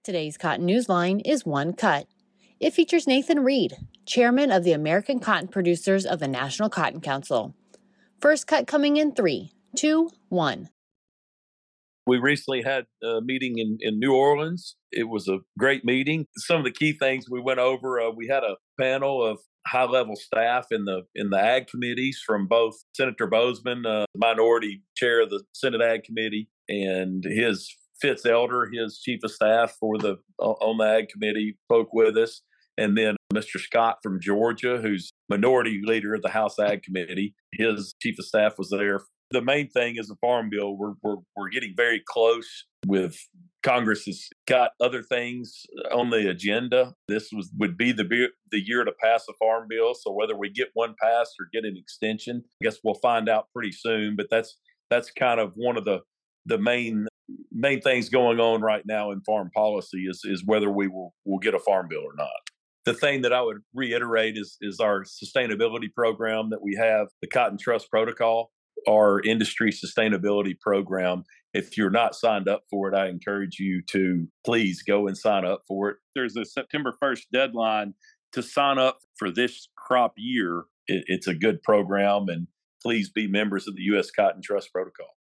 Today's Cotton Newsline is One Cut. It features Nathan Reed, chairman of the American Cotton Producers of the National Cotton Council. First cut coming in 3, 2, 1. We recently had a meeting in New Orleans. It was a great meeting. Some of the key things we went over, we had a panel of high-level staff in the ag committees from both Senator Bozeman, minority chair of the Senate Ag Committee, and his Fitz Elder, his chief of staff on the ag committee, spoke with us. And then Mr. Scott from Georgia, who's minority leader of the House Ag Committee, his chief of staff was there. The main thing is the Farm Bill. We're getting very close with Congress has got other things on the agenda. This would be the year to pass a Farm Bill. So whether we get one passed or get an extension, I guess we'll find out pretty soon. But that's kind of one of the main things going on right now in farm policy is whether we will get a Farm Bill or not. The thing that I would reiterate is our sustainability program that we have, the Cotton Trust Protocol, our industry sustainability program. If you're not signed up for it, I encourage you to please go and sign up for it. There's a September 1st deadline to sign up for this crop year. It's a good program, and please be members of the U.S. Cotton Trust Protocol.